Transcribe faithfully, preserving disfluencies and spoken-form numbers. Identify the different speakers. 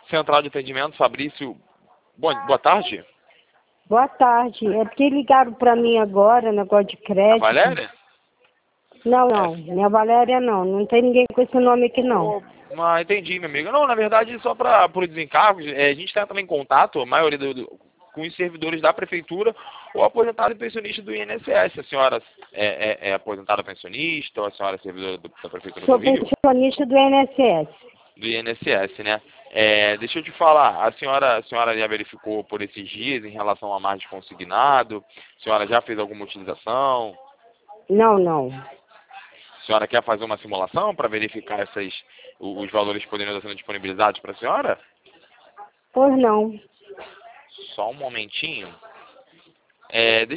Speaker 1: Central de Atendimento, Fabrício. Bom, boa tarde.
Speaker 2: Boa tarde. É porque ligaram para mim agora, negócio de
Speaker 1: A
Speaker 2: crédito.
Speaker 1: Valéria?
Speaker 2: Não, não. Minha Valéria não. Não tem ninguém com esse nome aqui, não.
Speaker 1: Oh, ah, entendi, minha amiga. Não, na verdade, só para por desencargos, é, a gente está também em contato, a maioria do, do, com os servidores da prefeitura ou aposentado e pensionista do I N S S. A senhora é, é, é aposentada pensionista ou a senhora é servidora do, da prefeitura
Speaker 2: Sou
Speaker 1: do Rio?
Speaker 2: pensionista do I N S S.
Speaker 1: Do I N S S, né? É, deixa eu te falar, a senhora, a senhora já verificou por esses dias em relação a margem consignado? A senhora já fez alguma utilização?
Speaker 2: Não, não.
Speaker 1: A senhora quer fazer uma simulação para verificar essas, os valores que poderiam estar sendo disponibilizados para a senhora?
Speaker 2: Pois não.
Speaker 1: Só um momentinho. É, deixa